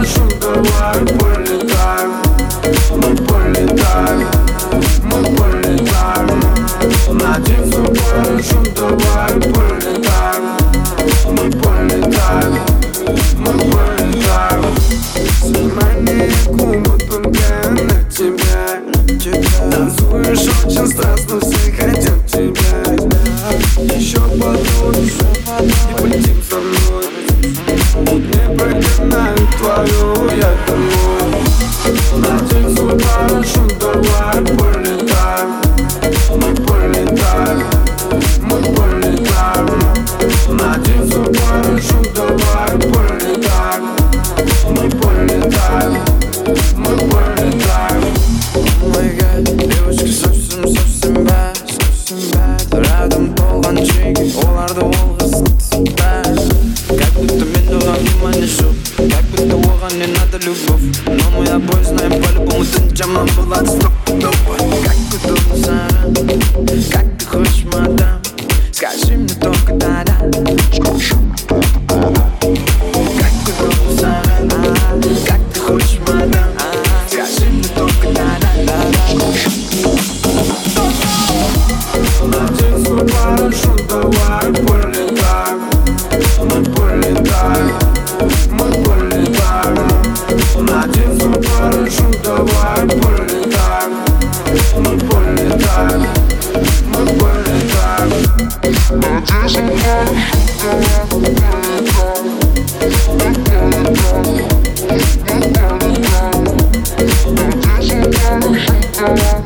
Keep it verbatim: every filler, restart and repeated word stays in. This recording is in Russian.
парашют, давай полетаем. Мы полетаем, мы полетаем. Надень свой парашют, давай полетаем. Мы полетаем, мы полетаем. Внимание, губы только на тебе. Танцуешь очень страстно, все хотят тебя. Еще подуешь и полетим со мной. Не прогоняю твою я домой. Надень свой парашют, давай полетаем. Мы полетаем, мы полетаем. Надень свой парашют, давай полетаем. Мы полетаем, мы полетаем. Oh my God, девочка совсем, совсем bad, совсем bad. Рядом толганчики, оларды олғыз bad. Как будто мен оған внимание жоқ, как будто оған не надо любовь. Но мы обои знаем по-любому ты жаман болады стопудово. Как удобно саған, как ты хочешь, мадам. Скажи мне только да-да. Как удобно саған, как ты хочешь, мадам. Скажи мне только да-да-да. Надень свой парашют, давай полетаем. Мы полетаем, мы полетаем. Надень свой парашют, давай полетаем. Мы полетаем, мы полетаем. Надень свой парашют, давай полетаем. Мы полетаем, мы полетаем. Надень свой парашют, давай